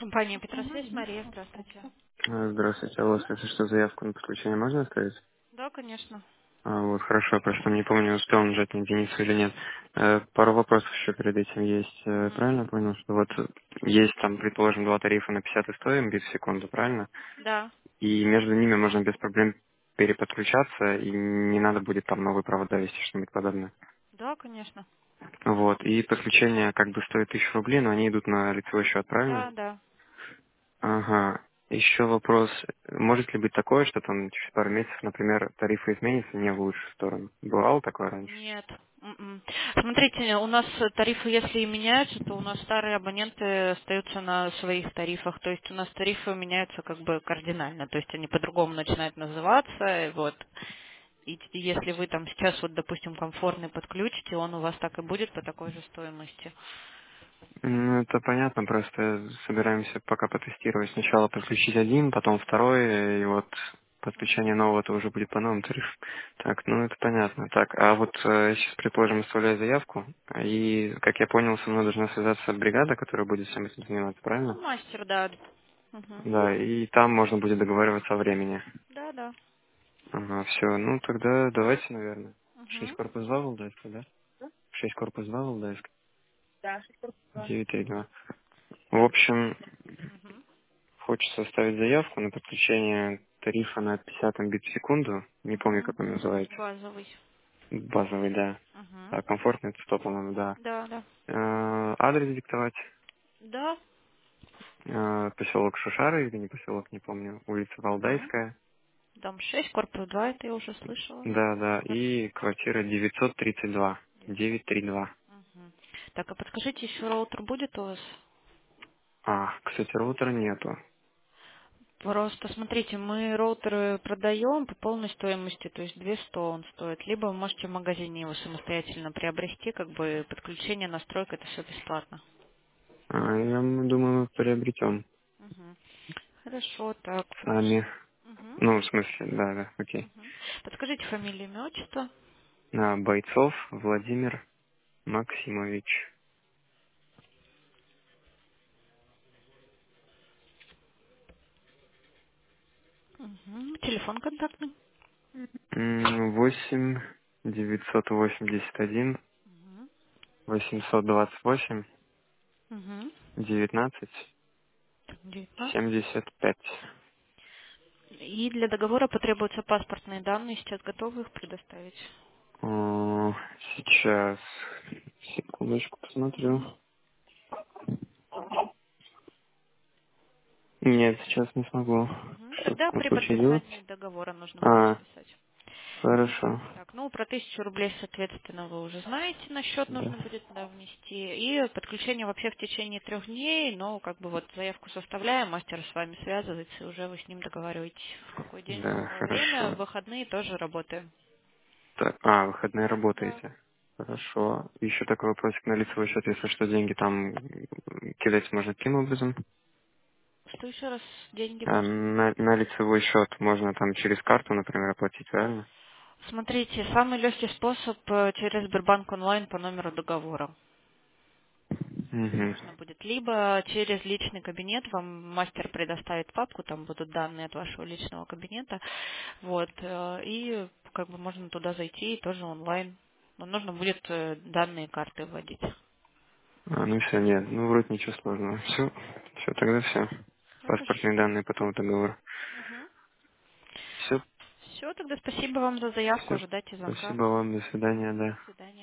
Компания Петросвязь, Мария, здравствуйте. Здравствуйте. А у вас, если что, заявку на подключение можно оставить? Да, конечно. Вот, хорошо, просто не помню, успел нажать на единицу или нет. Пару вопросов еще перед этим есть. Мгм. Правильно я понял, что вот есть там, предположим, два тарифа на 50 и 100 Мбит в секунду, правильно? Да, И между ними можно без проблем переподключаться, и не надо будет там новые провода вести, что-нибудь подобное. да, конечно. Вот, и подключение как бы стоит 1000 рублей, но они идут на лицевой счет, правильно? Да, да. Ага. Еще вопрос. Может ли быть такое, что там через пару месяцев, например, тарифы изменятся не в лучшую сторону? Бывало такое раньше? Нет. Смотрите, у нас тарифы, если и меняются, то у нас старые абоненты остаются на своих тарифах. То есть у нас тарифы меняются как бы кардинально. То есть они по-другому начинают называться. Вот. И если вы там сейчас, вот, допустим, комфортный подключите, он у вас так и будет по такой же стоимости. Ну, это понятно, просто собираемся пока потестировать. Сначала подключить один, потом второй, и вот подключение нового это уже будет по новым тарифам. Так, ну это понятно. Так, а вот сейчас, предположим, оставляю заявку, и, как я понял, со мной должна связаться бригада, которая будет всем этим заниматься, Ну, правильно? мастер, да. Мгм. Да, и там можно будет договариваться о времени. Да, да. Ага, все. Ну, тогда давайте, наверное. 6 Мгм. корпус 2 Валдайска, да? 6 корпус 2 Валдайска. 9,2. В общем, Мгм. хочется оставить заявку на подключение тарифа на 50 Мбит в секунду. Не помню, Мгм. как он называется. Базовый. Базовый, да. Мгм. А, комфортный это 100, по-моему, да. Да, да. Адрес диктовать. Да. Поселок Шушары или не поселок, не помню. Улица Мгм. Валдайская. Дом 6, корпус 2, это я уже слышала. Да, да. Хорошо. И квартира 932. 932. Мгм. Так, а подскажите, еще роутер будет у вас? Кстати, роутера нету. Просто смотрите, мы роутеры продаем по полной стоимости, то есть 200 он стоит. Либо вы можете в магазине его самостоятельно приобрести, как бы подключение, настройка, это все бесплатно. Я думаю, мы приобретем Мгм. Хорошо, так. сами. Мгм. Ну, в смысле, да, да, окей. Мгм. Подскажите фамилию, имя, отчество. Бойцов Владимир Максимович. Мгм. Телефон контактный. 8 981 Мгм. 828 Мгм. 19 Так, 19. 75. И для договора потребуются паспортные данные. Сейчас готовы их предоставить? Сейчас, секундочку, посмотрю. Мгм. Нет, сейчас не смогу. Мгм. Что Тогда там при хочешь делать? подписании договора нужно будет А, записать. хорошо. Так, ну про 1000 рублей, соответственно, вы уже знаете, на счет Да, нужно будет внести. И подключение вообще в течение 3 дней, но как бы вот заявку составляем, мастер с вами связывается, и уже вы с ним договариваетесь, в какой день, в да, какое время. В хорошо. выходные тоже работаем. Так, выходные Да. работаете. Хорошо. Еще такой вопросик на лицевой счет, если что, деньги там кидать можно каким образом? Что еще раз? Деньги можно? На лицевой счет можно там через карту, например, оплатить, правильно? Смотрите, самый легкий способ через Сбербанк онлайн по номеру договора. Угу. Можно будет. Либо через личный кабинет вам мастер предоставит папку, там будут данные от вашего личного кабинета. Вот. И как бы можно туда зайти и тоже онлайн. Но нужно будет данные карты вводить. Ну все, нет, ну вроде ничего сложного. Все, тогда все. Хорошо. Паспортные данные, потом договор. Угу. Все, Все, тогда спасибо вам за заявку. все. Ожидайте звонка. Спасибо вам, до свидания, До да. свидания.